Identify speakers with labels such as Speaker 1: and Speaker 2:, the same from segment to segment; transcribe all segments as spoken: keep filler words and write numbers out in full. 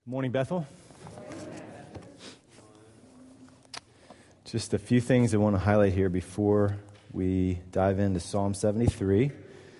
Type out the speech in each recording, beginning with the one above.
Speaker 1: Morning, Bethel. Just a few things I want to highlight here before we dive into Psalm seventy-three.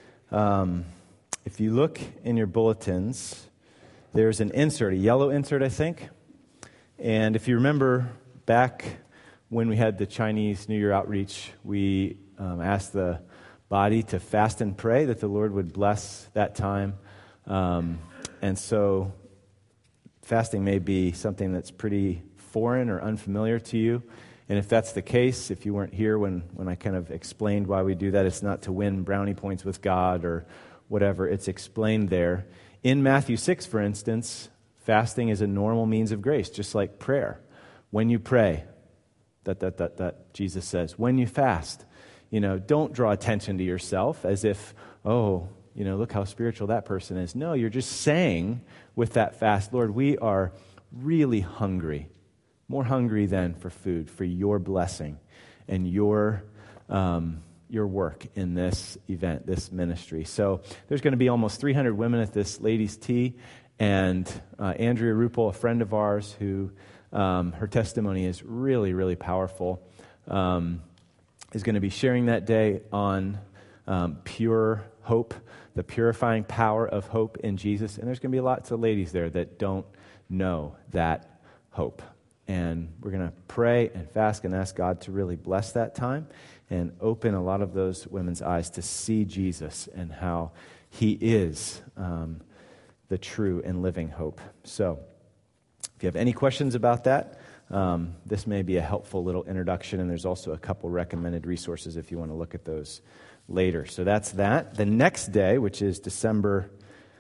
Speaker 1: Um, if you look in your bulletins, there's an insert, a yellow insert, I think. And if you remember back when we had the Chinese New Year outreach, we um, asked the body to fast and pray that the Lord would bless that time. Um, and so fasting may be something that's pretty foreign or unfamiliar to you. And if that's the case, if you weren't here when, when I kind of explained why we do that, it's not to win brownie points with God or whatever. It's explained there. In Matthew six, for instance, fasting is a normal means of grace, just like prayer. When you pray, that, that, that, that Jesus says, when you fast, you know, don't draw attention to yourself as if, oh, you know, look how spiritual that person is. No, you're just saying with that fast, Lord, we are really hungry, more hungry than for food, for your blessing and your um, your work in this event, this ministry. So there's going to be almost three hundred women at this ladies' tea, and uh, Andrea Ruppel, a friend of ours, who um, her testimony is really, really powerful, um, is going to be sharing that day on um, pure hope, the purifying power of hope in Jesus. And there's going to be lots of ladies there that don't know that hope. And we're going to pray and fast and ask God to really bless that time and open a lot of those women's eyes to see Jesus and how he is um, the true and living hope. So if you have any questions about that, um, this may be a helpful little introduction, and there's also a couple recommended resources if you want to look at those later. So that's that. The next day, which is December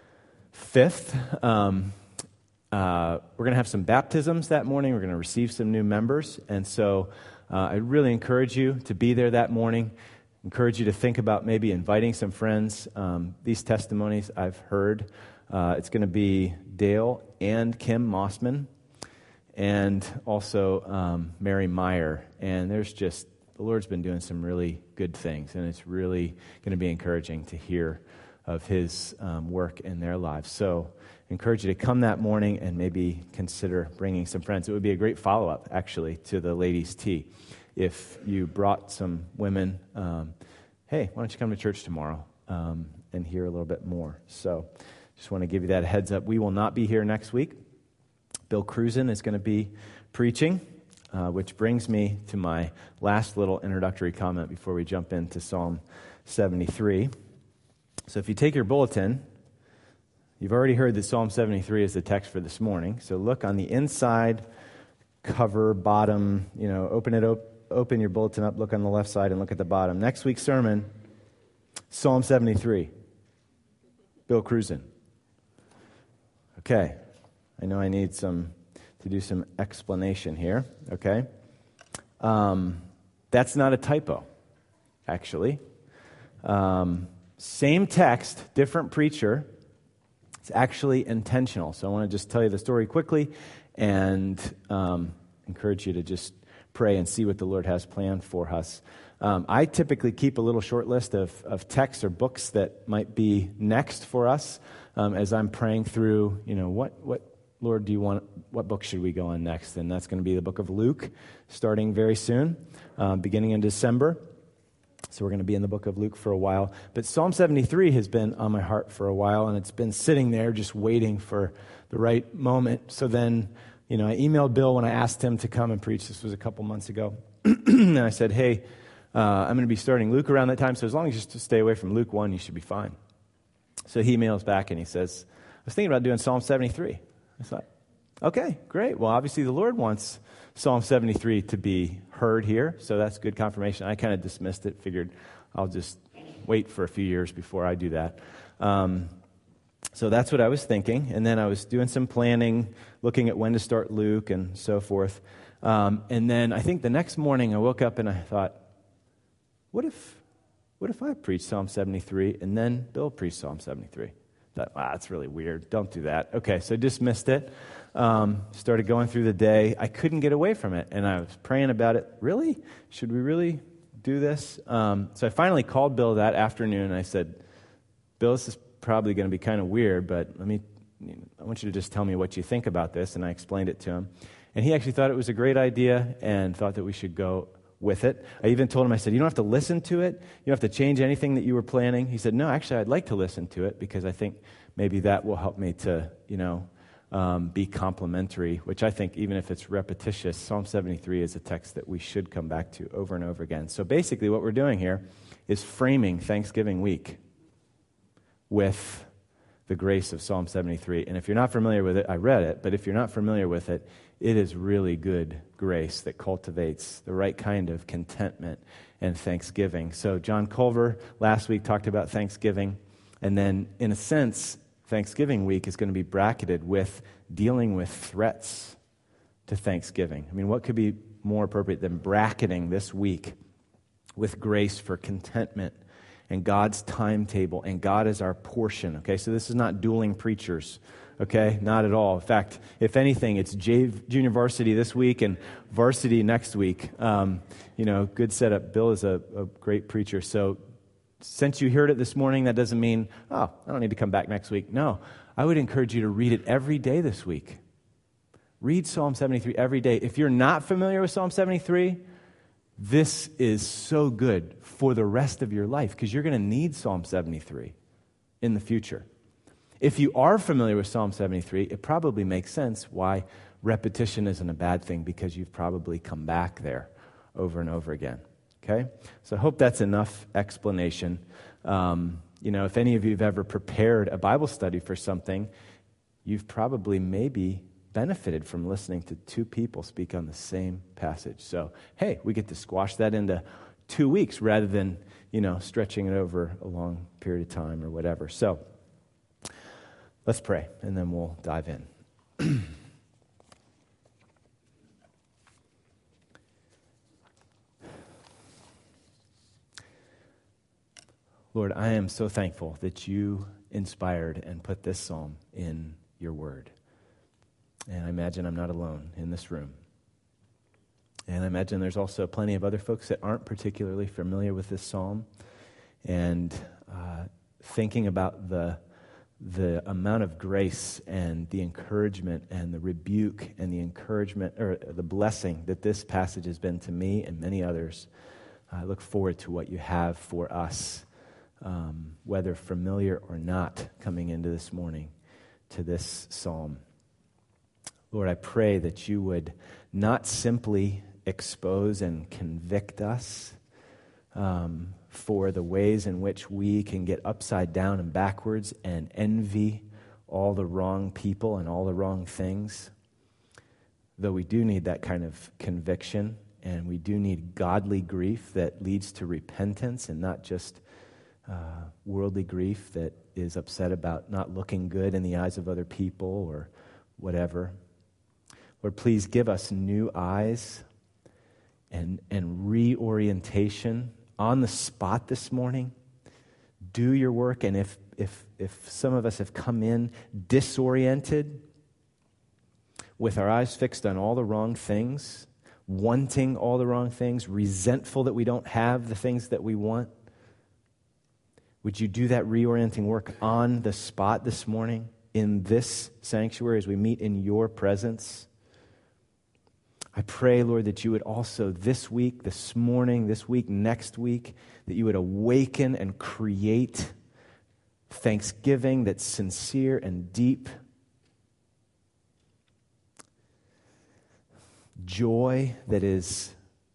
Speaker 1: fifth, um, uh, we're going to have some baptisms that morning. We're going to receive some new members. And so uh, I really encourage you to be there that morning. Encourage you to think about maybe inviting some friends. Um, these testimonies I've heard. Uh, it's going to be Dale and Kim Mossman, and also um, Mary Meyer. And there's just the Lord's been doing some really good things, and it's really going to be encouraging to hear of his um, work in their lives. So I encourage you to come that morning and maybe consider bringing some friends. It would be a great follow-up, actually, to the ladies' tea. If you brought some women, um, hey, why don't you come to church tomorrow um, and hear a little bit more? So just want to give you that heads up. We will not be here next week. Bill Cruzen is going to be preaching. Uh, which brings me to my last little introductory comment before we jump into Psalm seventy-three. So if you take your bulletin, you've already heard that Psalm seventy-three is the text for this morning. So look on the inside cover, bottom, you know, open it op- open your bulletin up, look on the left side, and look at the bottom. Next week's sermon, Psalm seventy-three, Bill Cruzen. Okay, I know I need some... to do some explanation here, okay? Um, that's not a typo, actually. Um, same text, different preacher. It's actually intentional. So I want to just tell you the story quickly and um, encourage you to just pray and see what the Lord has planned for us. Um, I typically keep a little short list of, of texts or books that might be next for us um, as I'm praying through, you know, what what Lord, do you want, what book should we go on next? And that's going to be the book of Luke, starting very soon, uh, beginning in December. So we're going to be in the book of Luke for a while. But Psalm seventy-three has been on my heart for a while, and it's been sitting there just waiting for the right moment. So then, you know, I emailed Bill when I asked him to come and preach. This was a couple months ago. And I said, hey, uh, I'm going to be starting Luke around that time, so as long as you just stay away from Luke one, you should be fine. So he emails back and he says, I was thinking about doing Psalm seventy-three. I thought, okay, great. Well, obviously the Lord wants Psalm seventy-three to be heard here, so that's good confirmation. I kind of dismissed it, figured I'll just wait for a few years before I do that. Um, so that's what I was thinking, and then I was doing some planning, looking at when to start Luke and so forth. Um, and then I think the next morning I woke up and I thought, what if, what if I preach Psalm seventy-three and then Bill preached Psalm seventy-three? Thought, wow, that's really weird. Don't do that. Okay, so dismissed it. Um, started going through the day. I couldn't get away from it, and I was praying about it. Really? Should we really do this? Um, so I finally called Bill that afternoon, and I said, Bill, this is probably going to be kind of weird, but let me I want you to just tell me what you think about this. And I explained it to him. And he actually thought it was a great idea and thought that we should go with it. I even told him, I said, you don't have to listen to it. You don't have to change anything that you were planning. He said, no, actually, I'd like to listen to it because I think maybe that will help me to, you know, um, be complimentary, which I think even if it's repetitious, Psalm seventy-three is a text that we should come back to over and over again. So basically what we're doing here is framing Thanksgiving week with the grace of Psalm seventy-three. And if you're not familiar with it, I read it, but if you're not familiar with it, it is really good grace that cultivates the right kind of contentment and thanksgiving. So John Culver last week talked about Thanksgiving, and then in a sense, Thanksgiving week is going to be bracketed with dealing with threats to Thanksgiving. I mean, what could be more appropriate than bracketing this week with grace for contentment and God's timetable, and God is our portion, okay? So this is not dueling preachers, okay? Not at all. In fact, if anything, it's J- junior varsity this week and varsity next week. Um, you know, good setup. Bill is a, a great preacher. So since you heard it this morning, that doesn't mean, oh, I don't need to come back next week. No, I would encourage you to read it every day this week. Read Psalm seventy-three every day. If you're not familiar with Psalm seventy-three, this is so good for the rest of your life because you're going to need Psalm seventy-three in the future. If you are familiar with Psalm seventy-three, it probably makes sense why repetition isn't a bad thing because you've probably come back there over and over again. Okay? So I hope that's enough explanation. Um, you know, if any of you have ever prepared a Bible study for something, you've probably maybe benefited from listening to two people speak on the same passage. So, hey, we get to squash that into two weeks rather than, you know, stretching it over a long period of time or whatever. So, let's pray, and then we'll dive in. Lord, I am so thankful that you inspired and put this psalm in your word. And I imagine I'm not alone in this room. And I imagine there's also plenty of other folks that aren't particularly familiar with this psalm. And uh, thinking about the the amount of grace and the encouragement and the rebuke and the encouragement or the blessing that this passage has been to me and many others, I look forward to what you have for us, um, whether familiar or not, coming into this morning to this psalm. Lord, I pray that you would not simply expose and convict us um, for the ways in which we can get upside down and backwards and envy all the wrong people and all the wrong things, though we do need that kind of conviction, and we do need godly grief that leads to repentance and not just uh, worldly grief that is upset about not looking good in the eyes of other people or whatever. Lord, please give us new eyes and, and reorientation on the spot this morning. Do your work, and if, if, if some of us have come in disoriented, with our eyes fixed on all the wrong things, wanting all the wrong things, resentful that we don't have the things that we want, would you do that reorienting work on the spot this morning in this sanctuary as we meet in your presence? I pray, Lord, that you would also this week, this morning, this week, next week, that you would awaken and create thanksgiving that's sincere and deep, joy that is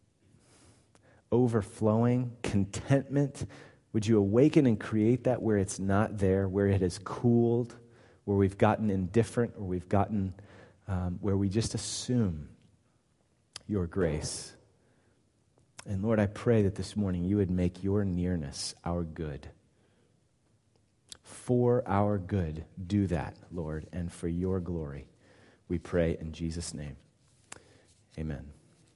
Speaker 1: overflowing, contentment. Would you awaken and create that where it's not there, where it has cooled, where we've gotten indifferent, or we've gotten, um, where we just assume your grace. And Lord, I pray that this morning you would make your nearness our good. For our good, do that, Lord, and for your glory. We pray in Jesus' name. Amen.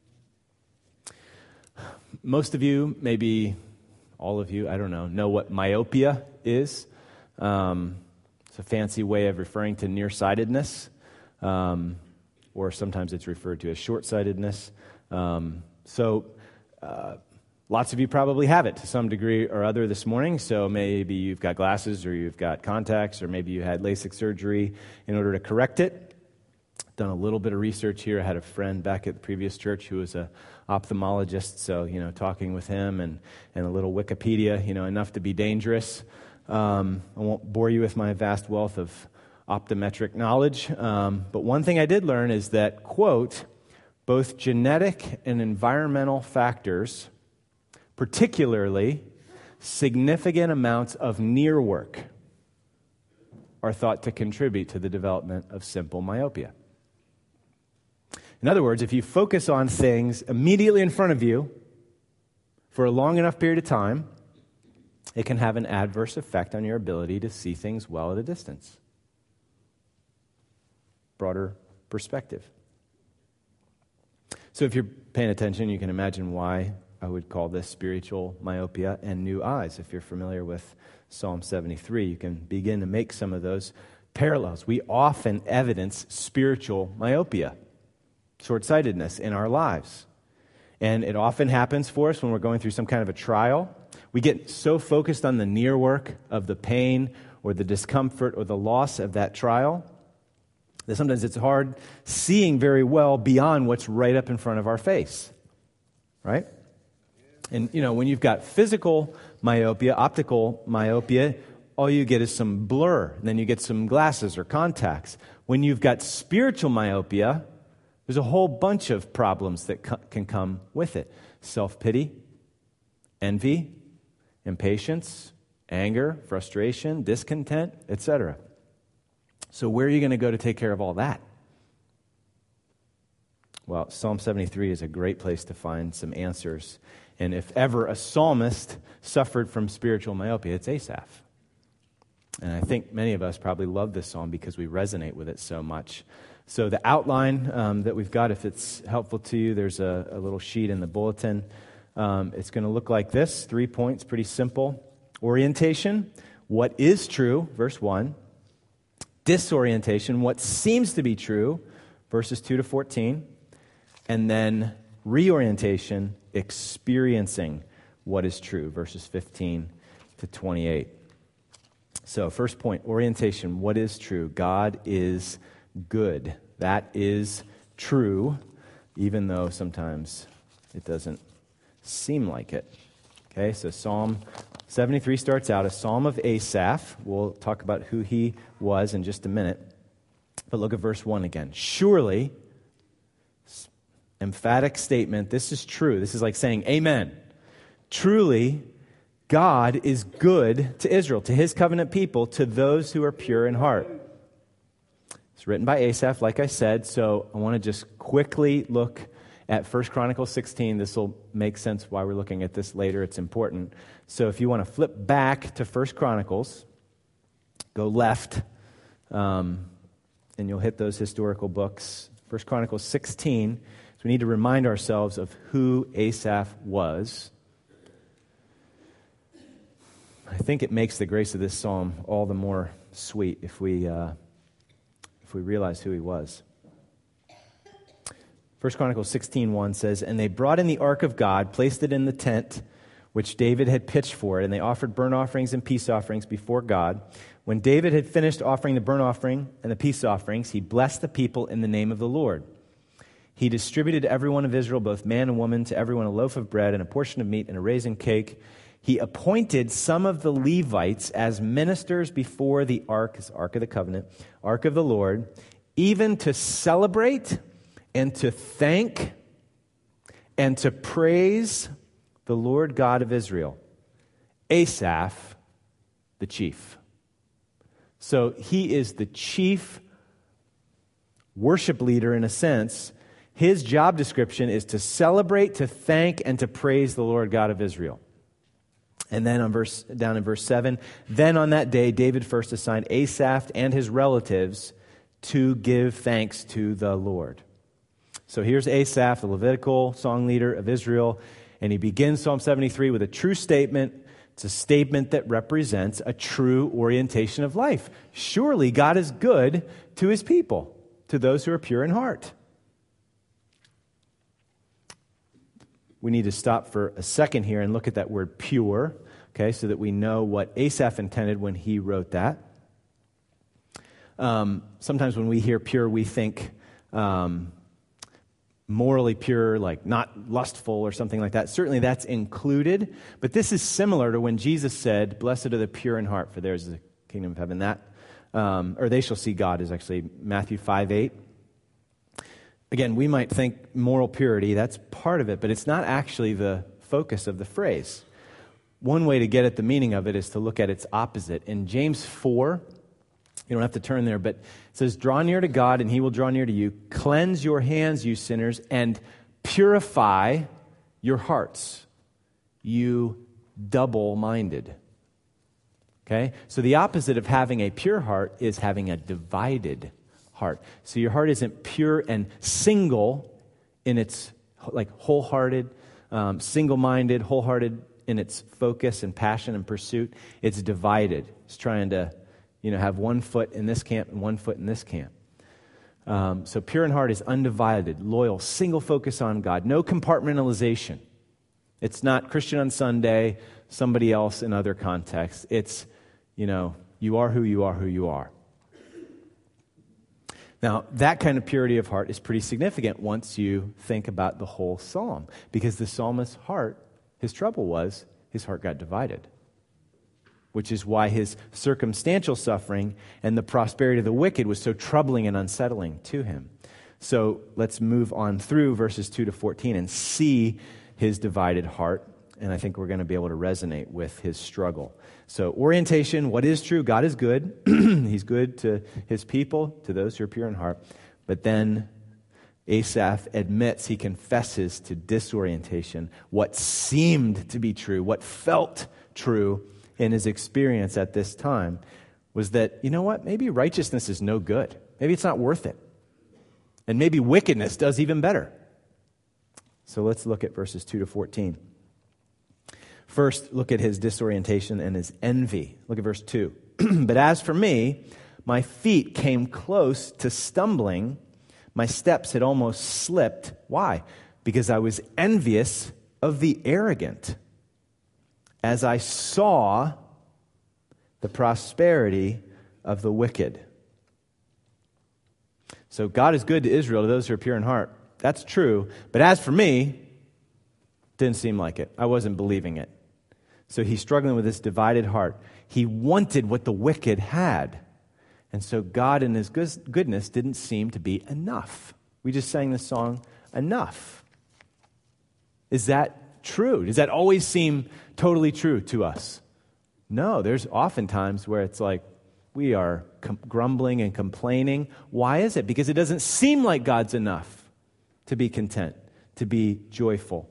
Speaker 1: Most of you, maybe all of you, I don't know, know what myopia is. Um, it's a fancy way of referring to nearsightedness. Um Or sometimes it's referred to as short-sightedness. Um, so uh, Lots of you probably have it to some degree or other this morning, so maybe you've got glasses or you've got contacts or maybe you had LASIK surgery in order to correct it. Done a little bit of research here. I had a friend back at the previous church who was a ophthalmologist, so, you know, talking with him and, and a little Wikipedia, you know, enough to be dangerous. Um, I won't bore you with my vast wealth of optometric knowledge, um, but one thing I did learn is that, quote, both genetic and environmental factors, particularly significant amounts of near work, are thought to contribute to the development of simple myopia. In other words, if you focus on things immediately in front of you for a long enough period of time, it can have an adverse effect on your ability to see things well at a distance. Broader perspective. So if you're paying attention, you can imagine why I would call this spiritual myopia and new eyes. If you're familiar with Psalm seventy-three, you can begin to make some of those parallels. We often evidence spiritual myopia, short-sightedness in our lives. And it often happens for us when we're going through some kind of a trial. We get so focused on the near work of the pain or the discomfort or the loss of that trial that sometimes it's hard seeing very well beyond what's right up in front of our face, right? And, you know, when you've got physical myopia, optical myopia, all you get is some blur, and then you get some glasses or contacts. When you've got spiritual myopia, there's a whole bunch of problems that co- can come with it. Self-pity, envy, impatience, anger, frustration, discontent, et cetera. So where are you going to go to take care of all that? Well, Psalm seventy-three is a great place to find some answers. And if ever a psalmist suffered from spiritual myopia, it's Asaph. And I think many of us probably love this psalm because we resonate with it so much. So the outline um, that we've got, if it's helpful to you, there's a, a little sheet in the bulletin. Um, it's going to look like this, three points, pretty simple. Orientation, what is true, verse one. Disorientation, what seems to be true, verses two to fourteen. And then reorientation, experiencing what is true, verses fifteen to twenty-eight. So first point, orientation, what is true? God is good. That is true, even though sometimes it doesn't seem like it. Okay, so Psalm seventy-three starts out, a psalm of Asaph. We'll talk about who he was in just a minute. But look at verse one again. Surely, emphatic statement, this is true. This is like saying amen. Truly, God is good to Israel, to his covenant people, to those who are pure in heart. It's written by Asaph, like I said, so I want to just quickly look at First Chronicles sixteen. This will make sense why we're looking at this later. It's important. So if you want to flip back to First Chronicles, go left, um, and you'll hit those historical books. First Chronicles sixteen. So we need to remind ourselves of who Asaph was. I think it makes the grace of this psalm all the more sweet if we uh, if we realize who he was. First Chronicles sixteen one says, "And they brought in the ark of God, placed it in the tent which David had pitched for it, and they offered burnt offerings and peace offerings before God. When David had finished offering the burnt offering and the peace offerings, he blessed the people in the name of the Lord. He distributed to every one of Israel, both man and woman, to everyone a loaf of bread and a portion of meat and a raisin cake. He appointed some of the Levites as ministers before the ark, the ark of the covenant, ark of the Lord, even to celebrate and to thank and to praise the Lord God of Israel. Asaph, the chief." So he is the chief worship leader in a sense. His job description is to celebrate, to thank, and to praise the Lord God of Israel. And then on verse down in verse seven, "Then on that day David first assigned Asaph and his relatives to give thanks to the Lord." So here's Asaph, the Levitical song leader of Israel, and he begins Psalm seventy-three with a true statement. It's a statement that represents a true orientation of life. Surely God is good to his people, to those who are pure in heart. we need to stop for a second here and look at that word pure, okay, so that we know what Asaph intended when he wrote that. Um, sometimes when we hear pure, we think um, morally pure, like not lustful or something like that. Certainly that's included, but this is similar to when Jesus said, "Blessed are the pure in heart, for theirs is the kingdom of heaven." That, um, or they shall see God, is actually Matthew five eight. Again, we might think moral purity, that's part of it, but it's not actually the focus of the phrase. One way to get at the meaning of it is to look at its opposite. In James four, you don't have to turn there, but it says, "Draw near to God, and he will draw near to you. Cleanse your hands, you sinners, and purify your hearts, you double-minded." Okay? So the opposite of having a pure heart is having a divided heart. So your heart isn't pure and single in its, like, wholehearted, um, single-minded, wholehearted in its focus and passion and pursuit. It's divided. It's trying to You know, have one foot in this camp and one foot in this camp. Um, so pure in heart is undivided, loyal, single focus on God. No compartmentalization. It's not Christian on Sunday, somebody else in other contexts. It's, you know, you are who you are, who you are. Now, that kind of purity of heart is pretty significant once you think about the whole psalm. Because the psalmist's heart, his trouble was, his heart got divided. Which is why his circumstantial suffering and the prosperity of the wicked was so troubling and unsettling to him. So let's move on through verses two to fourteen and see his divided heart. And I think we're going to be able to resonate with his struggle. So orientation, what is true? God is good. He's good to his people, to those who are pure in heart. But then Asaph admits, he confesses to disorientation, what seemed to be true, what felt true in his experience at this time was that, you know what, maybe righteousness is no good. Maybe it's not worth it. And maybe wickedness does even better. So let's look at verses two to fourteen. First, look at his disorientation and his envy. Look at verse two. "But as for me, my feet came close to stumbling. My steps had almost slipped." Why? "Because I was envious of the arrogant, as I saw the prosperity of the wicked." So God is good to Israel, to those who are pure in heart. That's true. But as for me, didn't seem like it. I wasn't believing it. So he's struggling with this divided heart. He wanted what the wicked had. And so God in his goodness didn't seem to be enough. We just sang the song, "Enough." Is that true? Does that always seem totally true to us? No, there's often times where it's like we are com- grumbling and complaining. Why is it? Because it doesn't seem like God's enough to be content, to be joyful.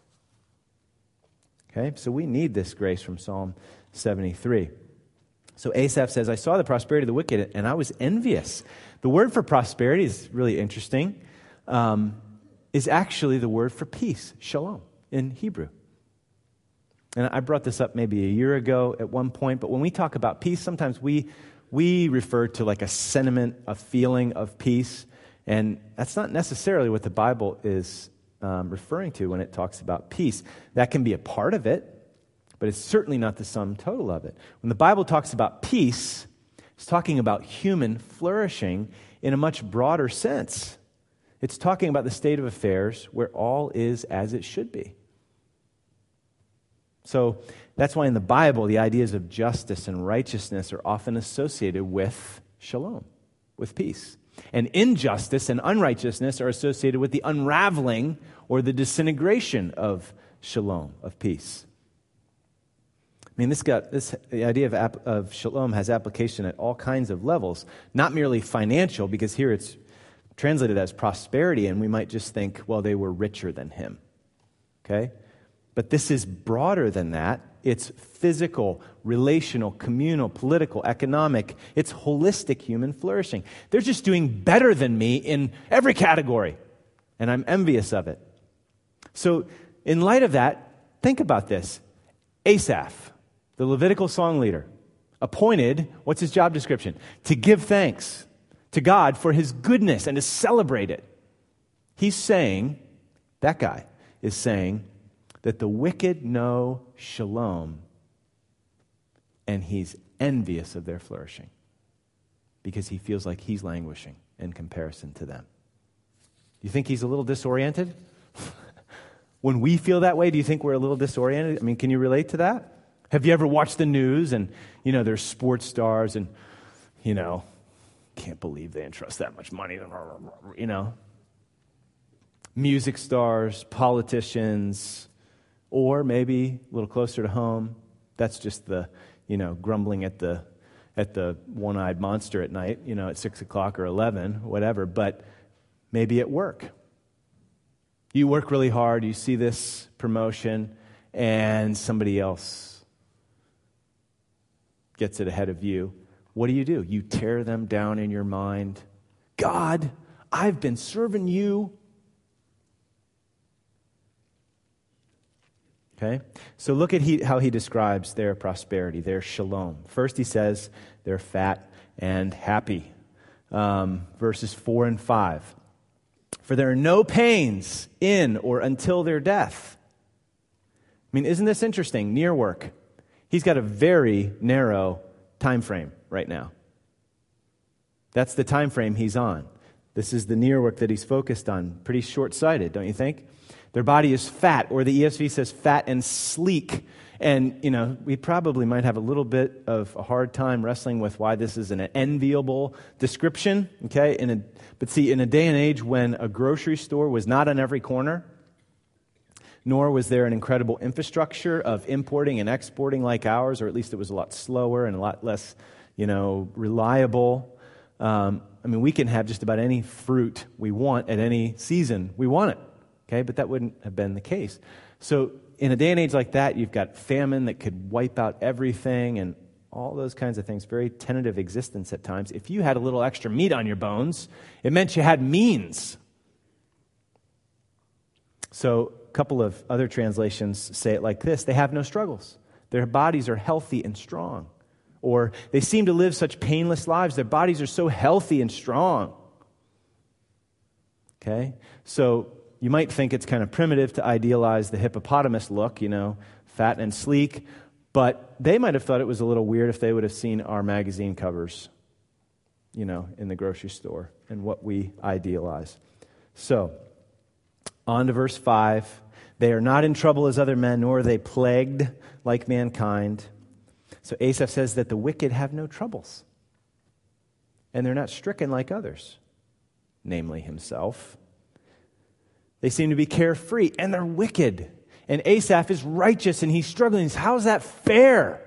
Speaker 1: Okay, so we need this grace from Psalm seventy-three. So Asaph says, "I saw the prosperity of the wicked, and I was envious." The word for prosperity is really interesting. Um, is actually the word for peace, shalom, in Hebrew. And I brought this up maybe a year ago at one point, but when we talk about peace, sometimes we we refer to like a sentiment, a feeling of peace, and that's not necessarily what the Bible is um, referring to when it talks about peace. That can be a part of it, but it's certainly not the sum total of it. When the Bible talks about peace, it's talking about human flourishing in a much broader sense. It's talking about the state of affairs where all is as it should be. So that's why in the Bible, the ideas of justice and righteousness are often associated with shalom, with peace. And injustice and unrighteousness are associated with the unraveling or the disintegration of shalom, of peace. I mean, this got this the idea of, ap, of shalom has application at all kinds of levels, not merely financial, because here it's translated as prosperity, and we might just think, well, they were richer than him. Okay? But this is broader than that. It's physical, relational, communal, political, economic. It's holistic human flourishing. They're just doing better than me in every category, and I'm envious of it. So in light of that, think about this. Asaph, the Levitical song leader, appointed, what's his job description? To give thanks to God for his goodness and to celebrate it. He's saying, that guy is saying, that the wicked know shalom, and he's envious of their flourishing because he feels like he's languishing in comparison to them. Do you think he's a little disoriented? When we feel that way, do you think we're a little disoriented? I mean, can you relate to that? Have you ever watched the news and, you know, there's sports stars and, you know, can't believe they entrust that much money, you know. Music stars, politicians, or maybe a little closer to home, that's just the, you know, grumbling at the at the one-eyed monster at night, you know, at six o'clock or eleven, whatever, but maybe at work. You work really hard, you see this promotion, and somebody else gets it ahead of you. What do you do? You tear them down in your mind. God, I've been serving you. Okay? So look at he, how he describes their prosperity, their shalom. First he says they're fat and happy. Um, verses four and five. For there are no pains in or until their death. I mean, isn't this interesting? Near work. He's got a very narrow time frame right now. That's the time frame he's on. This is the near work that he's focused on. Pretty short-sighted, don't you think? Their body is fat, or the E S V says fat and sleek. And, you know, we probably might have a little bit of a hard time wrestling with why this is an enviable description, okay? In a, but see, in a day and age when a grocery store was not on every corner, nor was there an incredible infrastructure of importing and exporting like ours, or at least it was a lot slower and a lot less, you know, reliable. Um, I mean, we can have just about any fruit we want at any season we want it, okay? But that wouldn't have been the case. So in a day and age like that, you've got famine that could wipe out everything and all those kinds of things, very tentative existence at times. If you had a little extra meat on your bones, it meant you had means. So a couple of other translations say it like this: they have no struggles. Their bodies are healthy and strong. Or they seem to live such painless lives. Their bodies are so healthy and strong. Okay? So you might think it's kind of primitive to idealize the hippopotamus look, you know, fat and sleek, but they might have thought it was a little weird if they would have seen our magazine covers, you know, in the grocery store and what we idealize. So, on to verse five. They are not in trouble as other men, nor are they plagued like mankind. So Asaph says that the wicked have no troubles, and they're not stricken like others, namely himself. They seem to be carefree, and they're wicked. And Asaph is righteous, and he's struggling. How's that fair?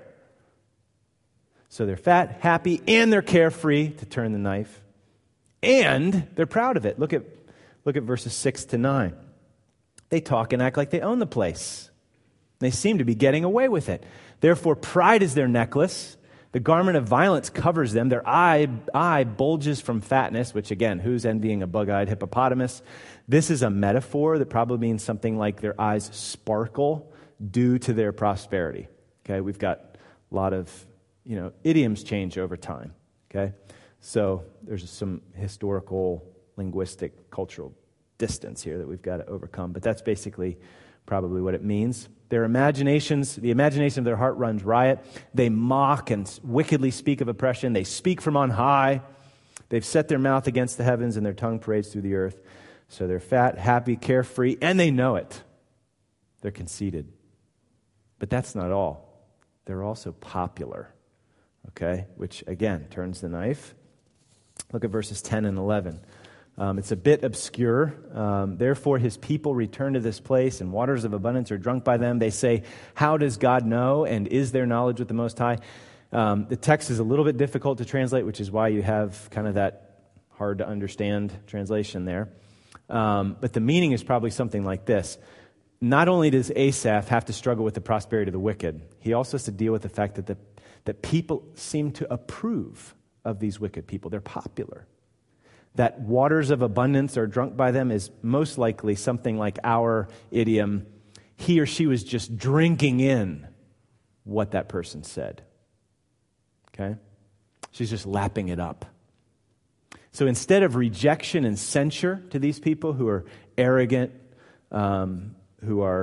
Speaker 1: So they're fat, happy, and they're carefree, to turn the knife. And they're proud of it. Look at, look at verses six to nine. They talk and act like they own the place. They seem to be getting away with it. Therefore, pride is their necklace. The garment of violence covers them. Their eye, eye bulges from fatness, which again, who's envying a bug-eyed hippopotamus? This is a metaphor that probably means something like their eyes sparkle due to their prosperity. Okay, we've got a lot of, you know, idioms change over time. Okay, so there's some historical, linguistic, cultural distance here that we've got to overcome. But that's basically probably what it means. Their imaginations, the imagination of their heart runs riot. They mock and wickedly speak of oppression. They speak from on high. They've set their mouth against the heavens, and their tongue parades through the earth. So they're fat, happy, carefree, and they know it. They're conceited. But that's not all. They're also popular, okay? Which, again, turns the knife. Look at verses ten and eleven. Um, it's a bit obscure. Um, Therefore, his people return to this place, and waters of abundance are drunk by them. They say, how does God know, and is there knowledge with the Most High? Um, the text is a little bit difficult to translate, which is why you have kind of that hard-to-understand translation there. Um, but the meaning is probably something like this. Not only does Asaph have to struggle with the prosperity of the wicked, he also has to deal with the fact that, the, that people seem to approve of these wicked people. They're popular. That waters of abundance are drunk by them is most likely something like our idiom, he or she was just drinking in what that person said. Okay? She's just lapping it up. So instead of rejection and censure to these people who are arrogant, um, who are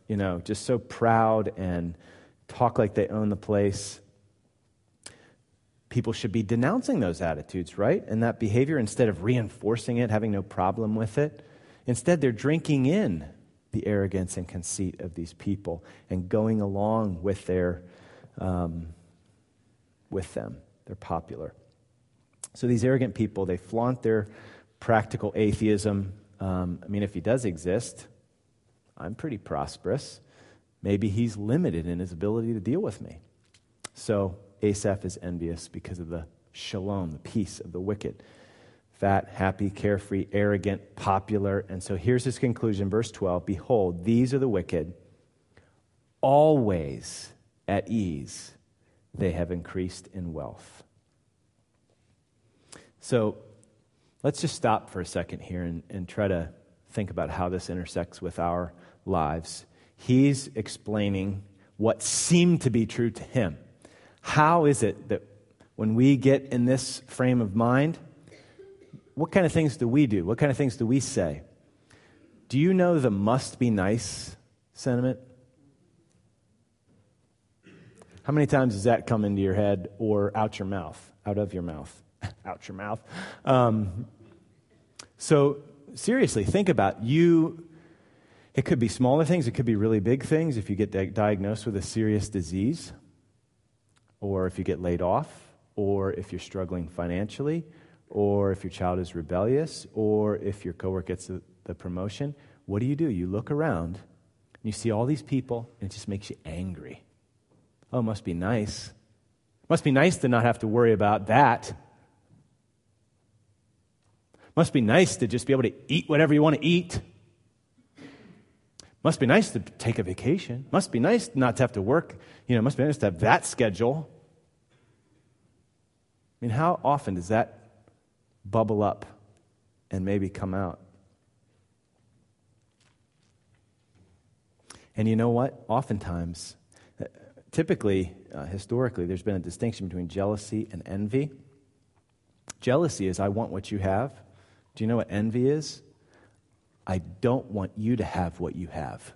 Speaker 1: you know, just so proud and talk like they own the place. People should be denouncing those attitudes, right? And that behavior instead of reinforcing it, having no problem with it. Instead, they're drinking in the arrogance and conceit of these people and going along with their, um, with them. They're popular. So these arrogant people, they flaunt their practical atheism. Um, I mean, if he does exist, I'm pretty prosperous. Maybe he's limited in his ability to deal with me. So Asaph is envious because of the shalom, the peace of the wicked. Fat, happy, carefree, arrogant, popular. And so here's his conclusion, verse twelve. Behold, these are the wicked, always at ease. They have increased in wealth. So let's just stop for a second here and, and try to think about how this intersects with our lives. He's explaining what seemed to be true to him. How is it that when we get in this frame of mind, what kind of things do we do? What kind of things do we say? Do you know the must be nice sentiment? How many times does that come into your head or out your mouth? Out of your mouth. out your mouth. Um, so seriously, think about you. It could be smaller things. It could be really big things if you get di- diagnosed with a serious disease, or if you get laid off, or if you're struggling financially, or if your child is rebellious, or if your coworker gets the, the promotion. What do you do? You look around, and you see all these people, and it just makes you angry. Oh, it must be nice. Must be nice to not have to worry about that. Must be nice to just be able to eat whatever you want to eat. Must be nice to take a vacation. Must be nice not to have to work. You know, must be nice to have that schedule. I mean, how often does that bubble up and maybe come out? And you know what? Oftentimes, typically, uh, historically, there's been a distinction between jealousy and envy. Jealousy is, I want what you have. Do you know what envy is? I don't want you to have what you have.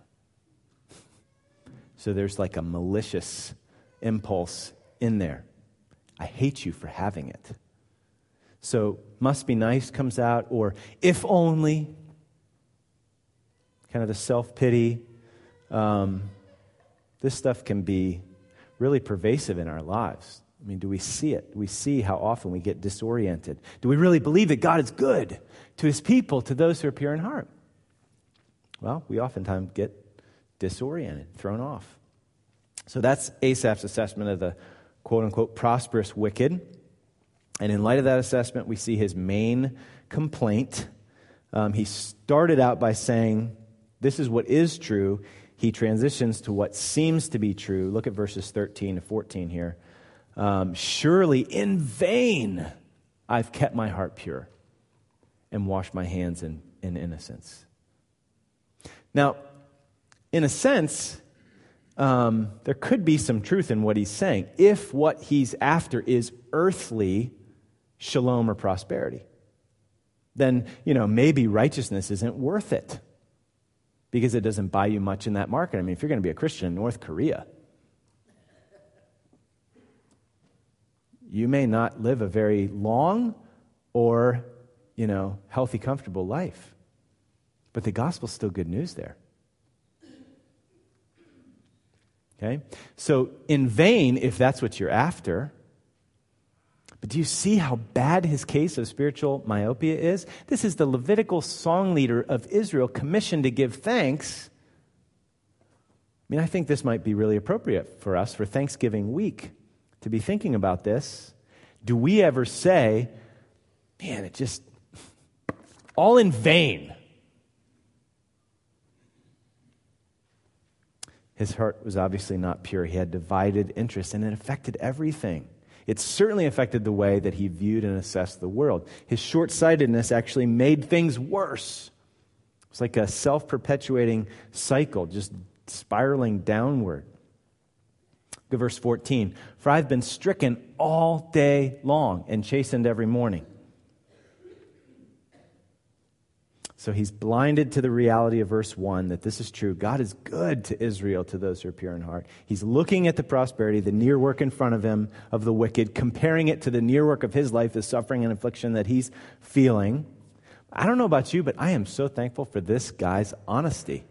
Speaker 1: So there's like a malicious impulse in there. I hate you for having it. So must be nice comes out, or if only, kind of the self-pity. Um, this stuff can be really pervasive in our lives. I mean, do we see it? Do we see how often we get disoriented? Do we really believe that God is good to his people, to those who are pure in heart? Well, we oftentimes get disoriented, thrown off. So that's Asaph's assessment of the quote-unquote prosperous wicked. And in light of that assessment, we see his main complaint. Um, he started out by saying, this is what is true. He transitions to what seems to be true. Look at verses thirteen to fourteen here. Um, Surely in vain I've kept my heart pure and washed my hands in, in innocence. Now, in a sense, um, there could be some truth in what he's saying if what he's after is earthly shalom or prosperity. Then, you know, maybe righteousness isn't worth it because it doesn't buy you much in that market. I mean, if you're going to be a Christian in North Korea, you may not live a very long or, you know, healthy, comfortable life. But the gospel's still good news there. Okay? So in vain, if that's what you're after, but do you see how bad his case of spiritual myopia is? This is the Levitical song leader of Israel commissioned to give thanks. I mean, I think this might be really appropriate for us for Thanksgiving week to be thinking about this. Do we ever say, man, it just, all in vain? His heart was obviously not pure. He had divided interests, and it affected everything. It certainly affected the way that he viewed and assessed the world. His short-sightedness actually made things worse. It's like a self-perpetuating cycle, just spiraling downward. Look at verse fourteen. For I've been stricken all day long and chastened every morning. So he's blinded to the reality of verse one, that this is true. God is good to Israel, to those who are pure in heart. He's looking at the prosperity, the near work in front of him of the wicked, comparing it to the near work of his life, the suffering and affliction that he's feeling. I don't know about you, but I am so thankful for this guy's honesty.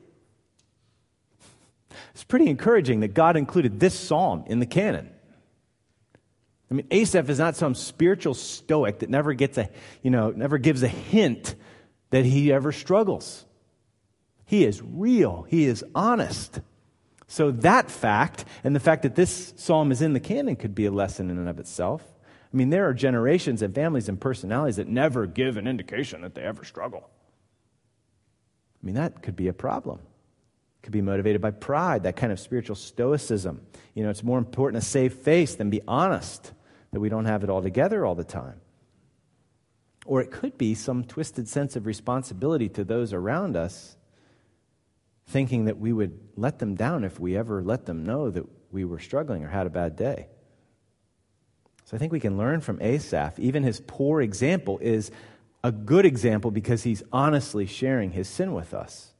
Speaker 1: It's pretty encouraging that God included this psalm in the canon. I mean, Asaph is not some spiritual stoic that never gets a, you know, never gives a hint that he ever struggles. He is real. He is honest. So that fact, and the fact that this psalm is in the canon, could be a lesson in and of itself. I mean, there are generations and families and personalities that never give an indication that they ever struggle. I mean, that could be a problem. It could be motivated by pride, that kind of spiritual stoicism. You know, it's more important to save face than be honest, that we don't have it all together all the time. Or it could be some twisted sense of responsibility to those around us, thinking that we would let them down if we ever let them know that we were struggling or had a bad day. So I think we can learn from Asaph. Even his poor example is a good example because he's honestly sharing his sin with us.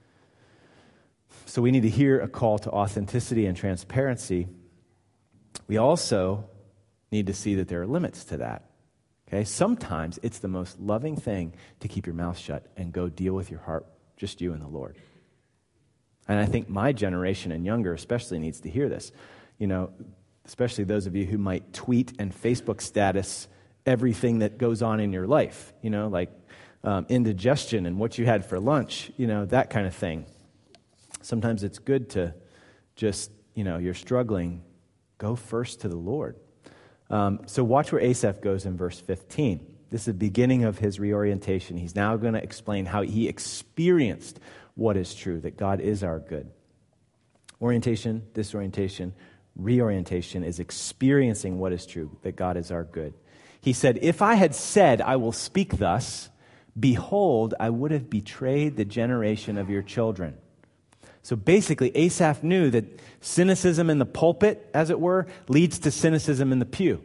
Speaker 1: So we need to hear a call to authenticity and transparency. We also need to see that there are limits to that. Okay, sometimes it's the most loving thing to keep your mouth shut and go deal with your heart, just you and the Lord. And I think my generation and younger especially needs to hear this. You know, especially those of you who might tweet and Facebook status everything that goes on in your life, you know, like um, indigestion and what you had for lunch, you know, that kind of thing. Sometimes it's good to just, you know, you're struggling, go first to the Lord. Um, so watch where Asaph goes in verse fifteen. This is the beginning of his reorientation. He's now going to explain how he experienced what is true, that God is our good. Orientation, disorientation, reorientation is experiencing what is true, that God is our good. He said, if I had said, I will speak thus, behold, I would have betrayed the generation of your children. So basically, Asaph knew that cynicism in the pulpit, as it were, leads to cynicism in the pew.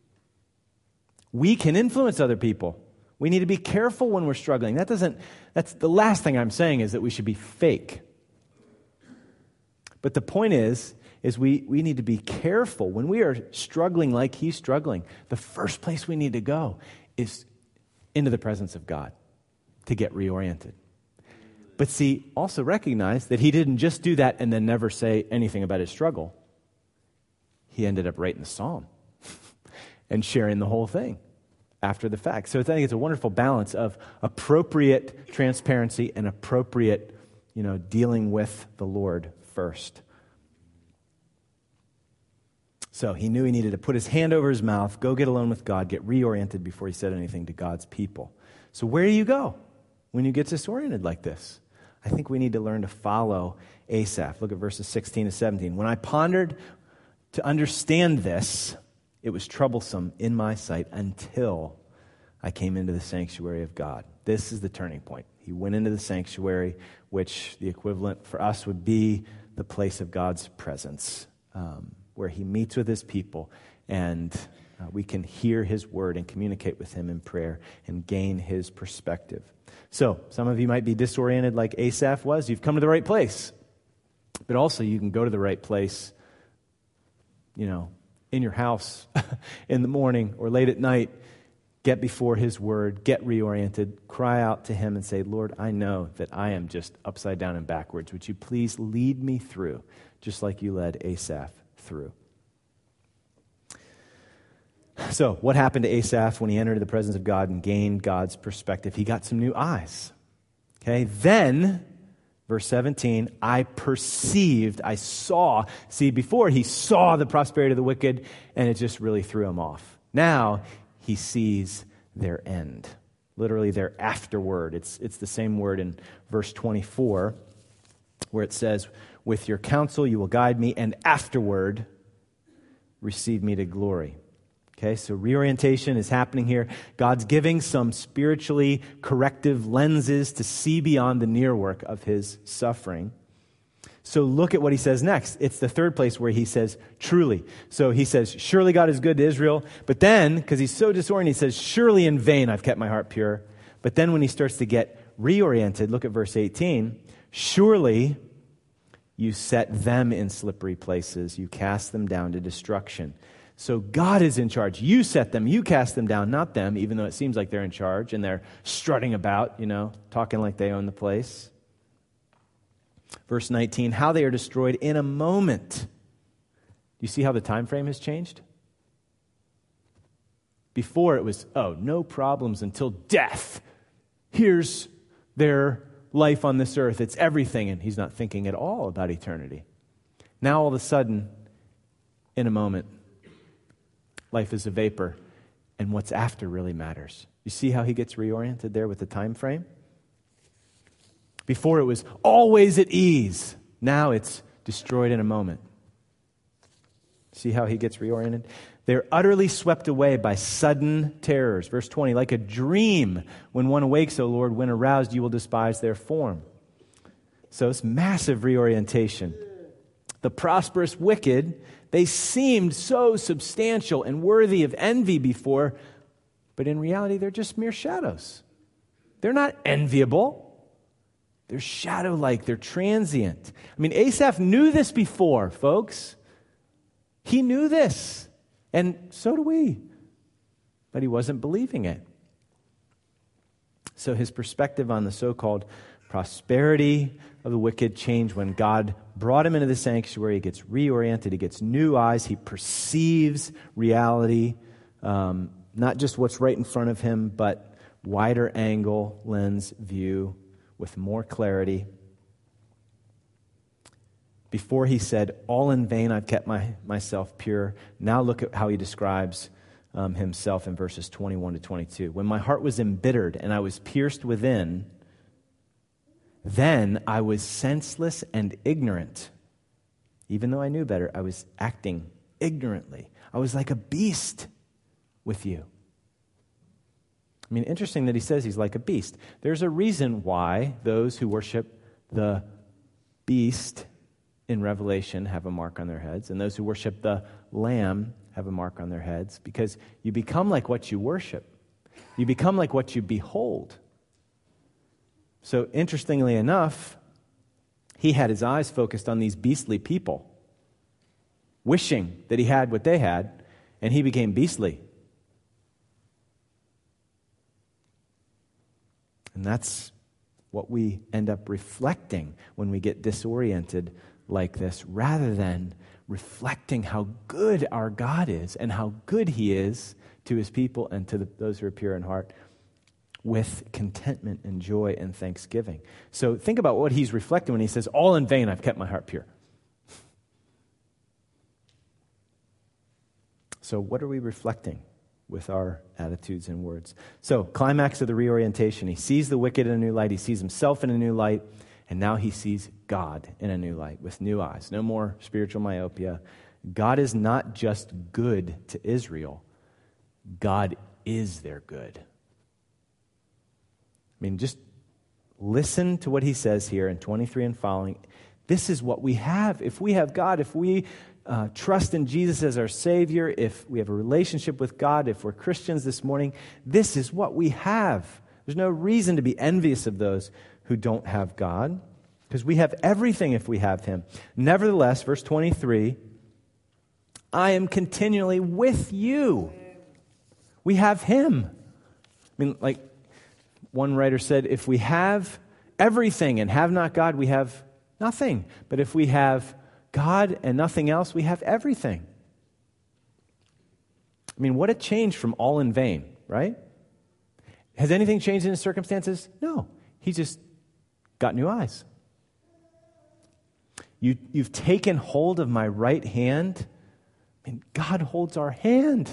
Speaker 1: We can influence other people. We need to be careful when we're struggling. That doesn't, that's the last thing I'm saying is that we should be fake. But the point is, is we, we need to be careful. When we are struggling like he's struggling, the first place we need to go is into the presence of God to get reoriented. But see, also recognize that he didn't just do that and then never say anything about his struggle. He ended up writing the psalm and sharing the whole thing after the fact. So I think it's a wonderful balance of appropriate transparency and appropriate, you know, dealing with the Lord first. So he knew he needed to put his hand over his mouth, go get alone with God, get reoriented before he said anything to God's people. So where do you go when you get disoriented like this? I think we need to learn to follow Asaph. Look at verses sixteen to seventeen. When I pondered to understand this, it was troublesome in my sight until I came into the sanctuary of God. This is the turning point. He went into the sanctuary, which the equivalent for us would be the place of God's presence, um, where he meets with his people, and uh, we can hear his word and communicate with him in prayer and gain his perspective. So, some of you might be disoriented like Asaph was. You've come to the right place. But also, you can go to the right place, you know, in your house in the morning or late at night. Get before his word, get reoriented, cry out to him and say, Lord, I know that I am just upside down and backwards. Would you please lead me through, just like you led Asaph through? So, what happened to Asaph when he entered the presence of God and gained God's perspective? He got some new eyes. Okay, then, verse seventeen, I perceived, I saw. See, before he saw the prosperity of the wicked, and it just really threw him off. Now, he sees their end. Literally, their afterward. It's, it's the same word in verse twenty-four, where it says, with your counsel you will guide me, and afterward receive me to glory. Okay, so reorientation is happening here. God's giving some spiritually corrective lenses to see beyond the near work of his suffering. So look at what he says next. It's the third place where he says, truly. So he says, surely God is good to Israel. But then, because he's so disoriented, he says, surely in vain I've kept my heart pure. But then when he starts to get reoriented, look at verse eighteen. Surely you set them in slippery places. You cast them down to destruction. So God is in charge. You set them. You cast them down, not them, even though it seems like they're in charge and they're strutting about, you know, talking like they own the place. Verse nineteen, how they are destroyed in a moment. You see how the time frame has changed? Before it was, oh, no problems until death. Here's their life on this earth. It's everything. And he's not thinking at all about eternity. Now all of a sudden, in a moment, life is a vapor, and what's after really matters. You see how he gets reoriented there with the time frame? Before it was always at ease. Now it's destroyed in a moment. See how he gets reoriented? They're utterly swept away by sudden terrors. Verse twenty, like a dream when one awakes, O Lord, when aroused you will despise their form. So it's massive reorientation. The prosperous wicked, they seemed so substantial and worthy of envy before, but in reality, they're just mere shadows. They're not enviable. They're shadow-like. They're transient. I mean, Asaph knew this before, folks. He knew this, and so do we. But he wasn't believing it. So his perspective on the so-called prosperity of the wicked changed when God brought him into the sanctuary. He gets reoriented. He gets new eyes. He perceives reality, um, not just what's right in front of him, but wider angle, lens, view with more clarity. Before he said, all in vain I've kept my, myself pure. Now look at how he describes um, himself in verses twenty-one to twenty-two. When my heart was embittered and I was pierced within, then I was senseless and ignorant. Even though I knew better, I was acting ignorantly. I was like a beast with you. I mean, interesting that he says he's like a beast. There's a reason why those who worship the beast in Revelation have a mark on their heads, and those who worship the Lamb have a mark on their heads, because you become like what you worship. You become like what you behold. So interestingly enough, he had his eyes focused on these beastly people, wishing that he had what they had, and he became beastly. And that's what we end up reflecting when we get disoriented like this, rather than reflecting how good our God is and how good he is to his people and to the, those who are pure in heart, with contentment and joy and thanksgiving. So think about what he's reflecting when he says, all in vain I've kept my heart pure. So what are we reflecting with our attitudes and words? So climax of the reorientation. He sees the wicked in a new light. He sees himself in a new light. And now he sees God in a new light with new eyes. No more spiritual myopia. God is not just good to Israel. God is their good. I mean, just listen to what he says here in twenty-three and following. This is what we have. If we have God, if we uh, trust in Jesus as our Savior, if we have a relationship with God, if we're Christians this morning, this is what we have. There's no reason to be envious of those who don't have God, because we have everything if we have him. Nevertheless, verse twenty-three, I am continually with you. We have him. I mean, like one writer said, if we have everything and have not God, we have nothing. But if we have God and nothing else, we have everything. I mean, what a change from all in vain, right? Has anything changed in his circumstances? No. He just got new eyes. You, you've taken hold of my right hand. I mean, God holds our hand.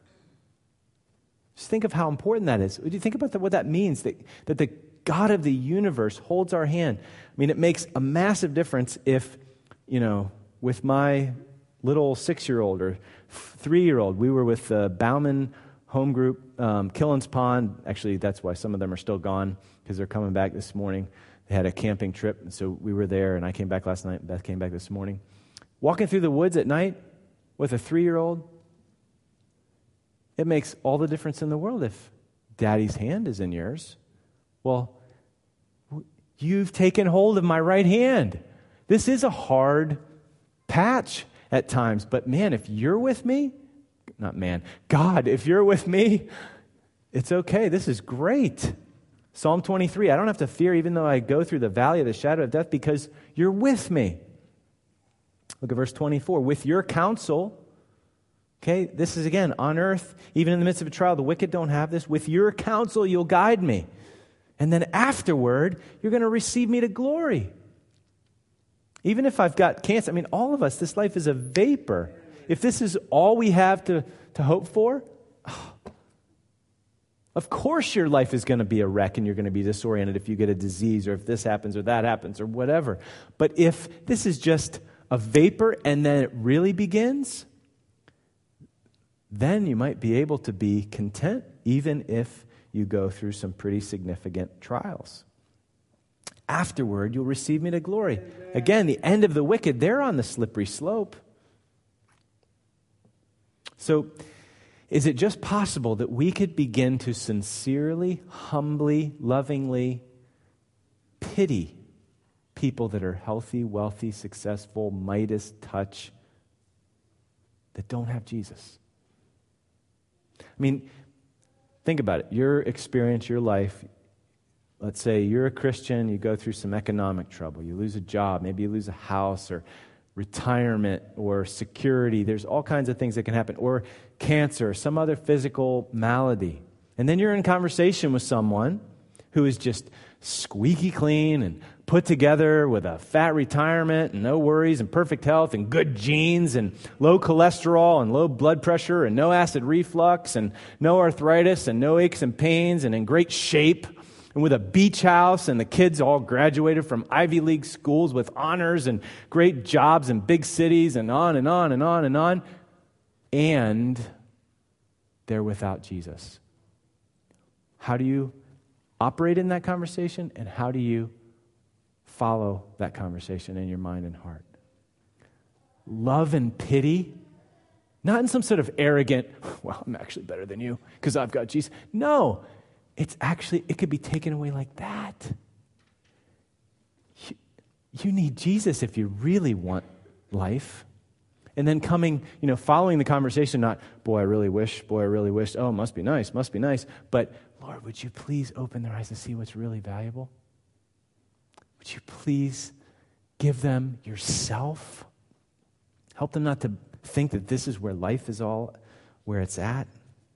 Speaker 1: Just think of how important that is. Do you think about the, what that means? That, that the God of the universe holds our hand. I mean, it makes a massive difference if, you know, with my little six-year-old or three-year-old, we were with the Bauman home group, um, Killen's Pond. Actually, that's why some of them are still gone, because they're coming back this morning. They had a camping trip, and so we were there, and I came back last night, and Beth came back this morning. Walking through the woods at night with a three-year-old, it makes all the difference in the world if Daddy's hand is in yours. Well, You've taken hold of my right hand. This is a hard patch at times, but man, if you're with me, not man, God, if you're with me, it's okay. This is great. Psalm twenty-three, I don't have to fear even though I go through the valley of the shadow of death because you're with me. Look at verse twenty-four. With your counsel, okay, this is again, on earth, even in the midst of a trial, the wicked don't have this. With your counsel, you'll guide me. And then afterward, you're going to receive me to glory. Even if I've got cancer, I mean, all of us, this life is a vapor. If this is all we have to, to hope for, oh, of course your life is going to be a wreck and you're going to be disoriented if you get a disease or if this happens or that happens or whatever. But if this is just a vapor and then it really begins, then you might be able to be content even if you go through some pretty significant trials. Afterward, you'll receive me to glory. Again, the end of the wicked, they're on the slippery slope. So, is it just possible that we could begin to sincerely, humbly, lovingly pity people that are healthy, wealthy, successful, Midas touch, that don't have Jesus? I mean, think about it. Your experience, your life, let's say you're a Christian, you go through some economic trouble, you lose a job, maybe you lose a house or retirement or security. There's all kinds of things that can happen. Or cancer, some other physical malady. And then you're in conversation with someone who is just squeaky clean and put together with a fat retirement and no worries and perfect health and good genes and low cholesterol and low blood pressure and no acid reflux and no arthritis and no aches and pains and in great shape and with a beach house and the kids all graduated from Ivy League schools with honors and great jobs in big cities and on and on and on and on. And they're without Jesus. How do you operate in that conversation, and how do you follow that conversation in your mind and heart? Love and pity, not in some sort of arrogant, well, I'm actually better than you because I've got Jesus. No, it's actually, it could be taken away like that. You, you need Jesus if you really want life. And then coming, you know, following the conversation, not, boy, I really wish, boy, I really wish, oh, must be nice, must be nice. But, Lord, would you please open their eyes to see what's really valuable? Would you please give them yourself? Help them not to think that this is where life is all, where it's at.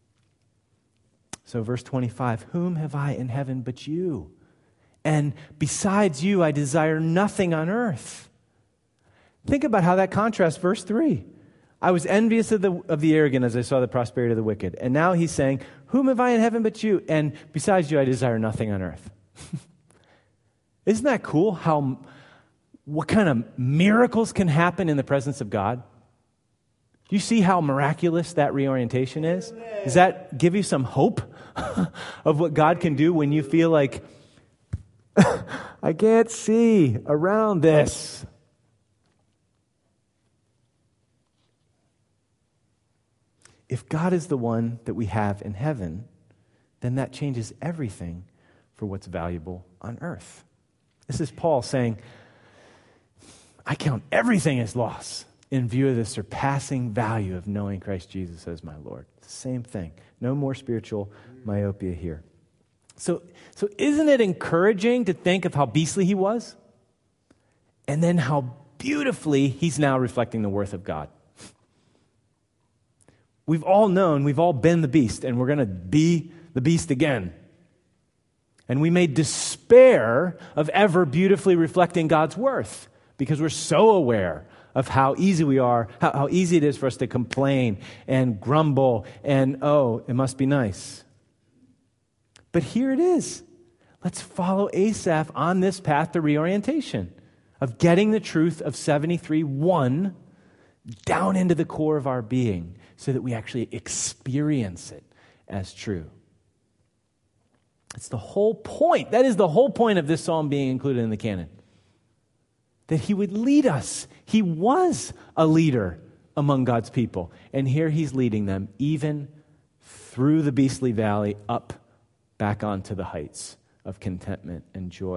Speaker 1: So verse twenty-five, whom have I in heaven but you? And besides you, I desire nothing on earth. Think about how that contrasts verse three. I was envious of the of the arrogant as I saw the prosperity of the wicked. And now he's saying, whom have I in heaven but you? And besides you, I desire nothing on earth. Isn't that cool how, what kind of miracles can happen in the presence of God? Do you see how miraculous that reorientation is? Does that give you some hope of what God can do when you feel like, I can't see around this? If God is the one that we have in heaven, then that changes everything for what's valuable on earth. This is Paul saying, I count everything as loss in view of the surpassing value of knowing Christ Jesus as my Lord. It's the same thing. No more spiritual myopia here. So, so isn't it encouraging to think of how beastly he was? And then how beautifully he's now reflecting the worth of God. We've all known, we've all been the beast, and we're going to be the beast again. And we may despair of ever beautifully reflecting God's worth because we're so aware of how easy we are, how, how easy it is for us to complain and grumble and, oh, it must be nice. But here it is. Let's follow Asaph on this path to reorientation, of getting the truth of seventy-three one down into the core of our being so that we actually experience it as true. It's the whole point. That is the whole point of this psalm being included in the canon. That he would lead us. He was a leader among God's people. And here he's leading them even through the beastly valley up back onto the heights of contentment and joy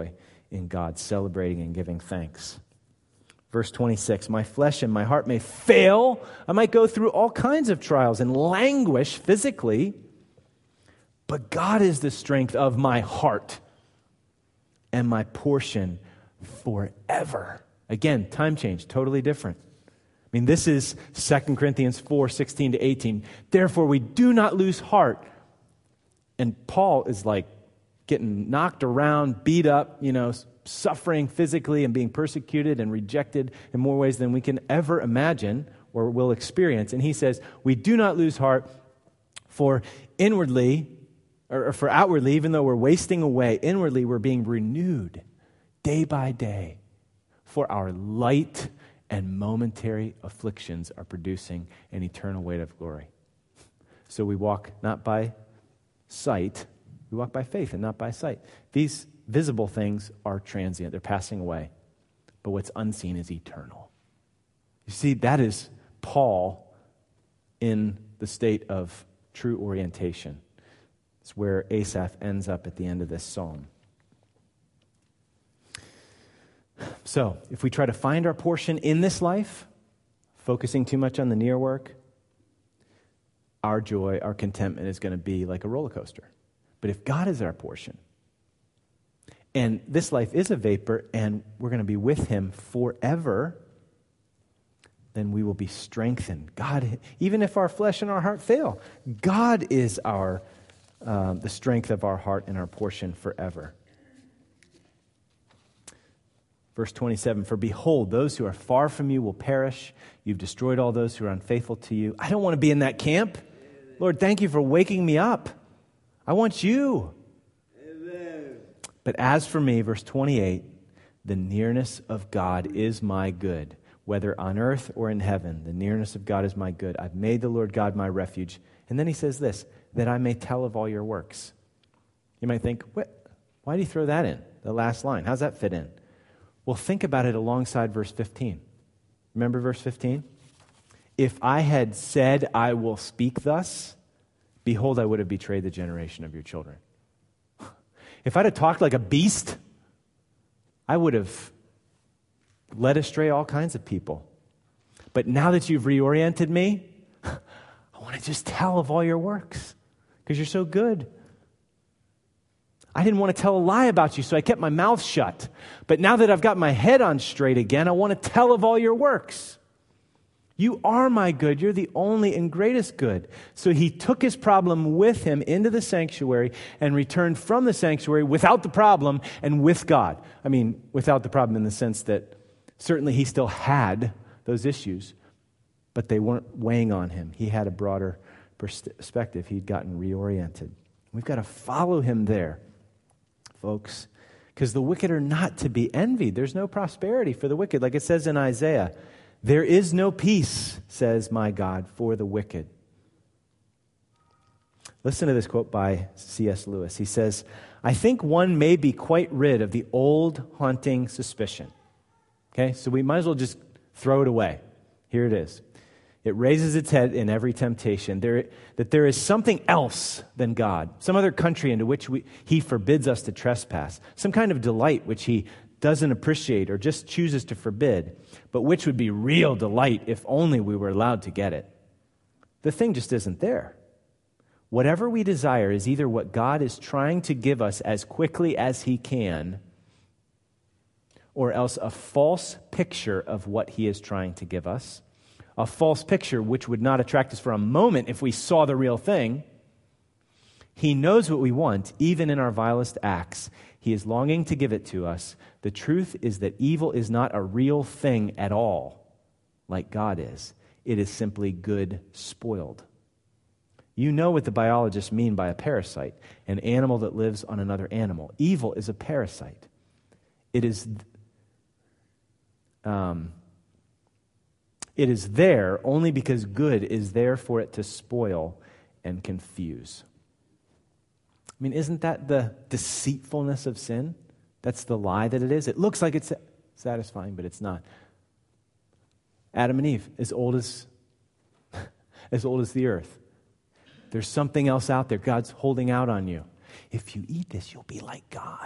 Speaker 1: in God, celebrating and giving thanks. Verse twenty-six, my flesh and my heart may fail. I might go through all kinds of trials and languish physically, but God is the strength of my heart and my portion forever. Again, time change, totally different. I mean, this is Second Corinthians four, sixteen to eighteen. Therefore, we do not lose heart. And Paul is like getting knocked around, beat up, you know, suffering physically and being persecuted and rejected in more ways than we can ever imagine or will experience. And he says, we do not lose heart, for inwardly, or for outwardly, even though we're wasting away, inwardly we're being renewed day by day. For our light and momentary afflictions are producing an eternal weight of glory. So we walk not by sight, we walk by faith and not by sight. These visible things are transient, they're passing away. But what's unseen is eternal. You see, that is Paul in the state of true orientation. It's where Asaph ends up at the end of this psalm. So, if we try to find our portion in this life, focusing too much on the near work, our joy, our contentment is going to be like a roller coaster. But if God is our portion, and this life is a vapor, and we're going to be with Him forever, then we will be strengthened. God, even if our flesh and our heart fail, God is our uh, the strength of our heart and our portion forever. Verse twenty-seven, for behold, those who are far from you will perish. You've destroyed all those who are unfaithful to you. I don't want to be in that camp. Lord, thank you for waking me up. I want you. Amen. But as for me, verse twenty-eight, the nearness of God is my good, whether on earth or in heaven. The nearness of God is my good. I've made the Lord God my refuge. And then he says this, that I may tell of all your works. You might think, what? Why do you throw that in? The last line. How's that fit in? Well, think about it alongside verse fifteen. Remember verse fifteen? If I had said, I will speak thus, behold, I would have betrayed the generation of your children. If I'd have talked like a beast, I would have led astray all kinds of people. But now that you've reoriented me, I want to just tell of all your works because you're so good. I didn't want to tell a lie about you, so I kept my mouth shut. But now that I've got my head on straight again, I want to tell of all your works. You are my good. You're the only and greatest good. So he took his problem with him into the sanctuary and returned from the sanctuary without the problem and with God. I mean, without the problem in the sense that certainly he still had those issues, but they weren't weighing on him. He had a broader perspective. He'd gotten reoriented. We've got to follow him there, folks, because the wicked are not to be envied. There's no prosperity for the wicked. Like it says in Isaiah, there is no peace, says my God, for the wicked. Listen to this quote by C S Lewis. He says, I think one may be quite rid of the old haunting suspicion. Okay, so we might as well just throw it away. Here it is. It raises its head in every temptation, there, that there is something else than God, some other country into which we, he forbids us to trespass, some kind of delight which he doesn't appreciate or just chooses to forbid, but which would be real delight if only we were allowed to get it. The thing just isn't there. Whatever we desire is either what God is trying to give us as quickly as he can, or else a false picture of what he is trying to give us, a false picture which would not attract us for a moment if we saw the real thing. He knows what we want, even in our vilest acts. He is longing to give it to us. The truth is that evil is not a real thing at all, like God is. It is simply good spoiled. You know what the biologists mean by a parasite, an animal that lives on another animal. Evil is a parasite. It is, um, it is there only because good is there for it to spoil and confuse. I mean, isn't that the deceitfulness of sin? That's the lie that it is. It looks like it's satisfying, but it's not. Adam and Eve, as old as, as old as the earth. There's something else out there. God's holding out on you. If you eat this, you'll be like God.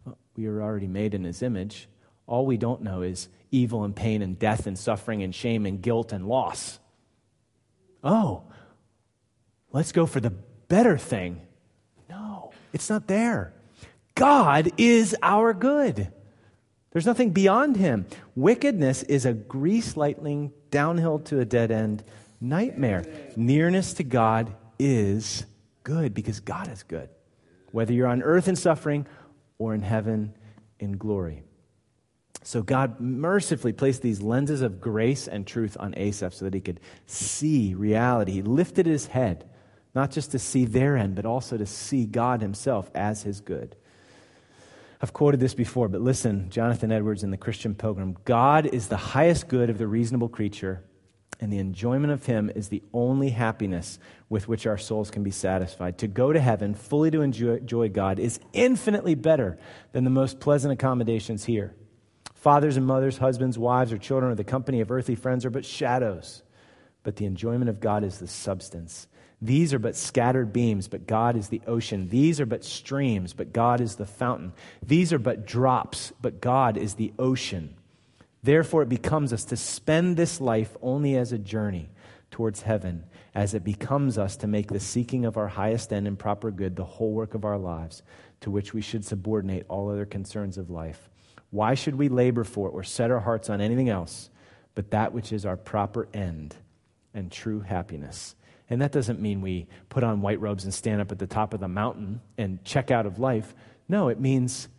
Speaker 1: Well, we are already made in his image. All we don't know is evil and pain and death and suffering and shame and guilt and loss. Oh, let's go for the better thing. No, it's not there. God is our good. There's nothing beyond him. Wickedness is a grease lightning downhill to a dead end nightmare. Nearness to God is good because God is good, whether you're on earth in suffering or in heaven in glory. So God mercifully placed these lenses of grace and truth on Asaph so that he could see reality. He lifted his head, not just to see their end, but also to see God himself as his good. I've quoted this before, but listen, Jonathan Edwards in The Christian Pilgrim, God is the highest good of the reasonable creature, and the enjoyment of him is the only happiness with which our souls can be satisfied. To go to heaven, fully to enjoy, enjoy God, is infinitely better than the most pleasant accommodations here. Fathers and mothers, husbands, wives, or children, or the company of earthly friends are but shadows, but the enjoyment of God is the substance. These are but scattered beams, but God is the ocean. These are but streams, but God is the fountain. These are but drops, but God is the ocean. Therefore, it becomes us to spend this life only as a journey towards heaven, as it becomes us to make the seeking of our highest end and proper good the whole work of our lives, to which we should subordinate all other concerns of life. Why should we labor for or set our hearts on anything else but that which is our proper end and true happiness? And that doesn't mean we put on white robes and stand up at the top of the mountain and check out of life. No, it means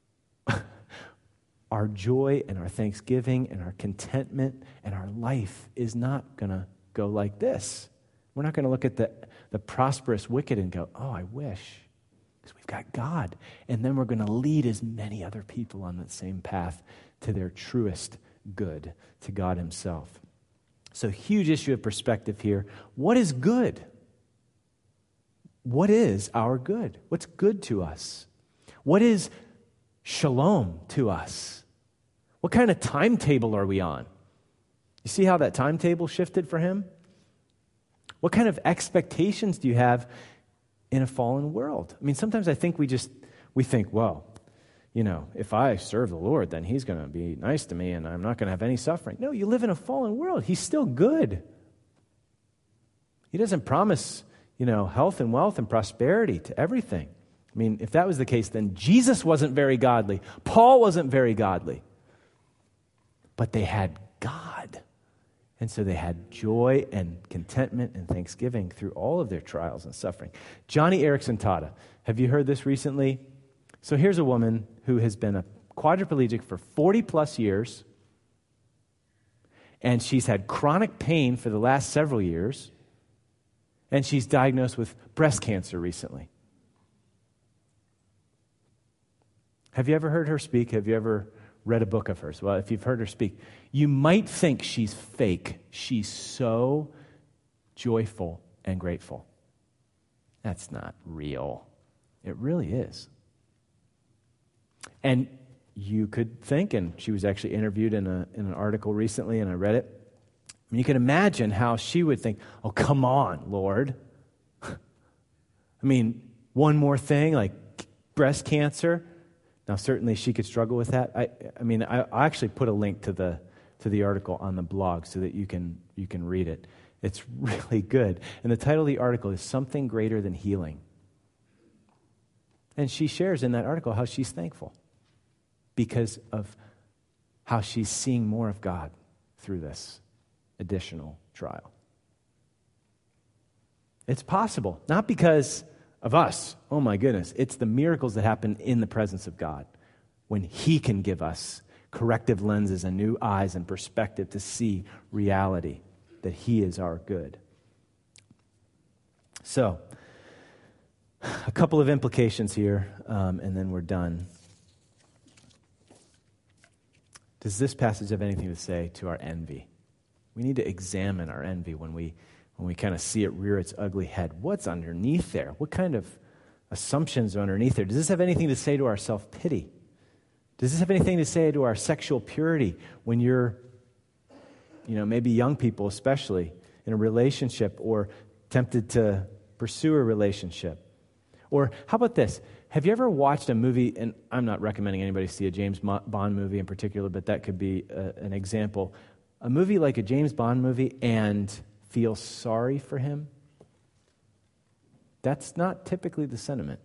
Speaker 1: our joy and our thanksgiving and our contentment and our life is not going to go like this. We're not going to look at the, the prosperous wicked and go, oh, I wish, because we've got God. And then we're going to lead as many other people on that same path to their truest good, to God himself. So huge issue of perspective here. What is good? What is our good? What's good to us? What is shalom to us? What kind of timetable are we on? You see how that timetable shifted for him? What kind of expectations do you have in a fallen world? I mean, sometimes I think we just, we think, well, you know, if I serve the Lord, then he's going to be nice to me and I'm not going to have any suffering. No, you live in a fallen world. He's still good. He doesn't promise, you know, health and wealth and prosperity to everything. I mean, if that was the case, then Jesus wasn't very godly. Paul wasn't very godly. But they had God. And so they had joy and contentment and thanksgiving through all of their trials and suffering. Johnny Erickson Tada. Have you heard this recently? So here's a woman who has been a quadriplegic for forty plus years, and she's had chronic pain for the last several years, and she's diagnosed with breast cancer recently. Have you ever heard her speak? Have you ever read a book of hers? Well, if you've heard her speak, you might think she's fake. She's so joyful and grateful. That's not real. It really is. And you could think, and she was actually interviewed in a in an article recently, and I read it. And you can imagine how she would think, oh, come on, Lord. I mean, one more thing, like breast cancer. Now, certainly she could struggle with that. I, I mean, I, I actually put a link to the to the article on the blog so that you can you can read it. It's really good. And the title of the article is Something Greater Than Healing. And she shares in that article how she's thankful because of how she's seeing more of God through this additional trial. It's possible, not because of us. Oh my goodness. It's the miracles that happen in the presence of God when he can give us corrective lenses and new eyes and perspective to see reality, that he is our good. So, a couple of implications here, um, and then we're done. Does this passage have anything to say to our envy? We need to examine our envy when we when we kind of see it rear its ugly head. What's underneath there? What kind of assumptions are underneath there? Does this have anything to say to our self-pity? Does this have anything to say to our sexual purity when you're, you know, maybe young people especially, in a relationship or tempted to pursue a relationship? Or how about this? Have you ever watched a movie, and I'm not recommending anybody see a James Bond movie in particular, but that could be a, an example. A movie like a James Bond movie and feel sorry for him? That's not typically the sentiment.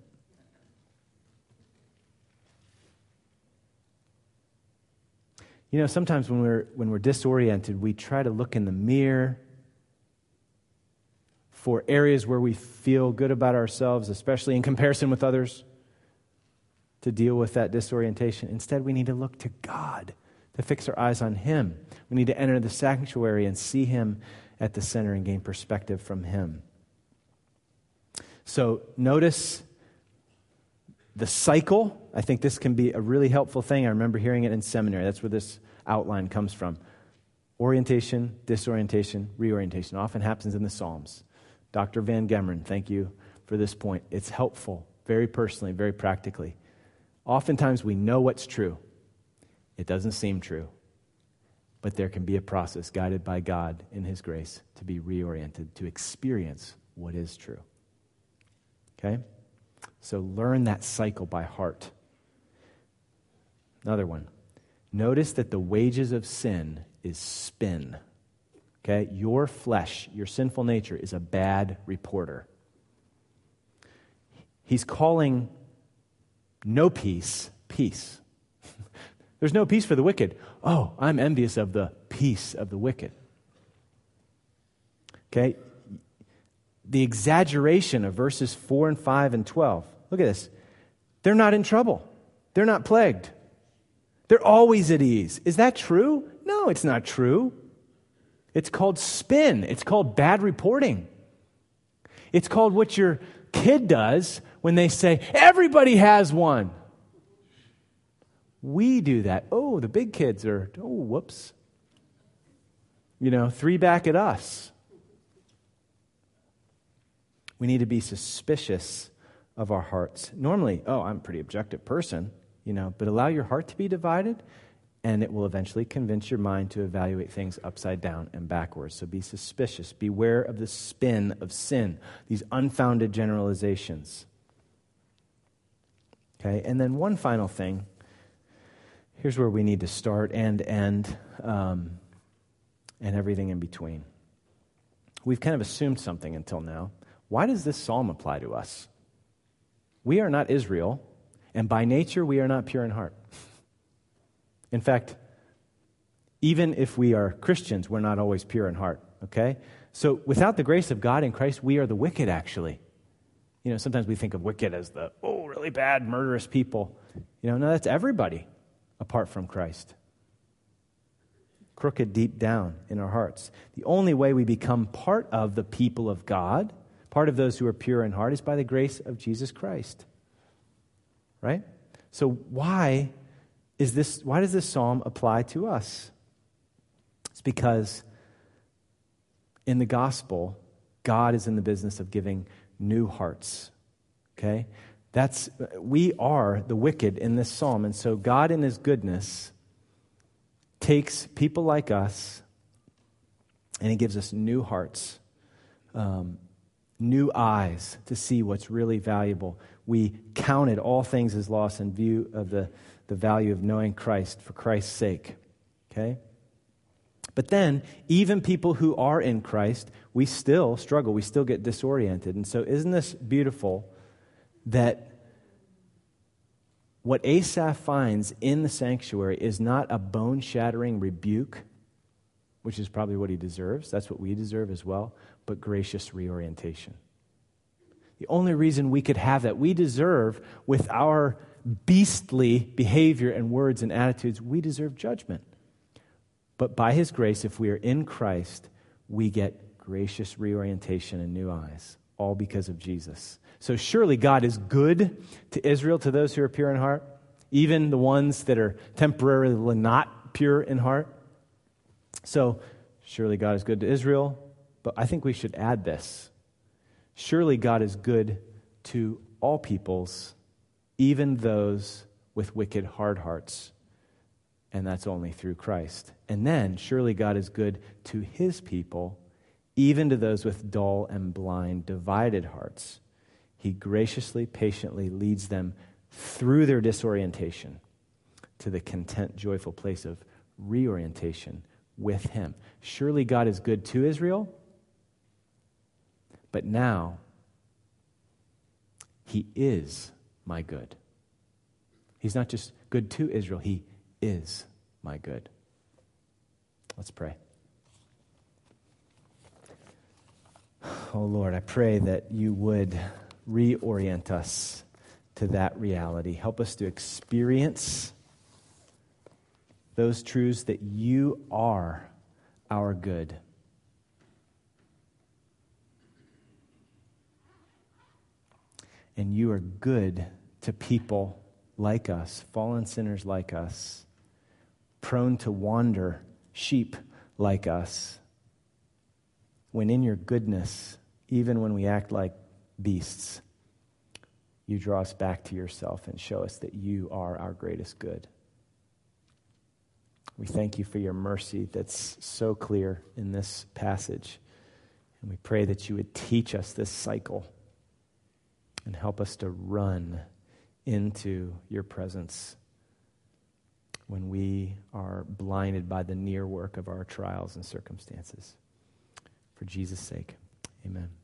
Speaker 1: You know, sometimes when we're when we're disoriented, we try to look in the mirror for areas where we feel good about ourselves, especially in comparison with others, to deal with that disorientation. Instead, we need to look to God, to fix our eyes on Him. We need to enter the sanctuary and see Him at the center and gain perspective from Him. So notice the cycle. I think this can be a really helpful thing. I remember hearing it in seminary. That's where this outline comes from. Orientation, disorientation, reorientation. Often happens in the Psalms. Doctor Van Gemeren, thank you for this point. It's helpful, very personally, very practically. Oftentimes we know what's true. It doesn't seem true. But there can be a process guided by God in His grace to be reoriented, to experience what is true. Okay? So learn that cycle by heart. Another one. Notice that the wages of sin is spin. Okay? Your flesh, your sinful nature, is a bad reporter. He's calling no peace, peace. There's no peace for the wicked. Oh, I'm envious of the peace of the wicked. Okay? The exaggeration of verses four and five and twelve. Look at this. They're not in trouble. They're not plagued. They're always at ease. Is that true? No, it's not true. It's called spin. It's called bad reporting. It's called what your kid does when they say, everybody has one. We do that. Oh, the big kids are, oh, whoops. You know, three back at us. We need to be suspicious of our hearts. Normally, oh, I'm a pretty objective person, you know, but allow your heart to be divided, and it will eventually convince your mind to evaluate things upside down and backwards. So be suspicious. Beware of the spin of sin, these unfounded generalizations. Okay, and then one final thing. Here's where we need to start and end, um, and everything in between. We've kind of assumed something until now. Why does this psalm apply to us? We are not Israel, and by nature we are not pure in heart. In fact, even if we are Christians, we're not always pure in heart, okay? So without the grace of God in Christ, we are the wicked, actually. You know, sometimes we think of wicked as the, oh, really bad, murderous people. You know, no, that's everybody apart from Christ. Crooked deep down in our hearts. The only way we become part of the people of God, part of those who are pure in heart, is by the grace of Jesus Christ. Right? So why is this, why does this psalm apply to us? It's because in the gospel, God is in the business of giving new hearts. Okay? That's, we are the wicked in this psalm. And so God in His goodness takes people like us and He gives us new hearts, um, new eyes to see what's really valuable. We counted all things as loss in view of the, the value of knowing Christ for Christ's sake. Okay? But then, even people who are in Christ, we still struggle. We still get disoriented. And so isn't this beautiful that what Asaph finds in the sanctuary is not a bone-shattering rebuke, which is probably what he deserves. That's what we deserve as well, but gracious reorientation. The only reason we could have that, we deserve, with our beastly behavior and words and attitudes, we deserve judgment. But by His grace, if we are in Christ, we get gracious reorientation and new eyes, all because of Jesus. So surely God is good to Israel, to those who are pure in heart, even the ones that are temporarily not pure in heart. So surely God is good to Israel, but I think we should add this. Surely God is good to all peoples, even those with wicked hard hearts, and that's only through Christ. And then surely God is good to His people, even to those with dull and blind, divided hearts. he graciously, patiently leads them through their disorientation to the content, joyful place of reorientation with him. Surely God is good to Israel, but now he is my good. He's not just good to Israel, he is my good. Let's pray. Oh Lord, I pray that you would reorient us to that reality. Help us to experience those truths that you are our good. And you are good to people like us, fallen sinners like us, prone to wander, sheep like us. When in your goodness, even when we act like beasts, you draw us back to yourself and show us that you are our greatest good. We thank you for your mercy that's so clear in this passage. And we pray that you would teach us this cycle and help us to run into your presence when we are blinded by the near work of our trials and circumstances. For Jesus' sake, amen.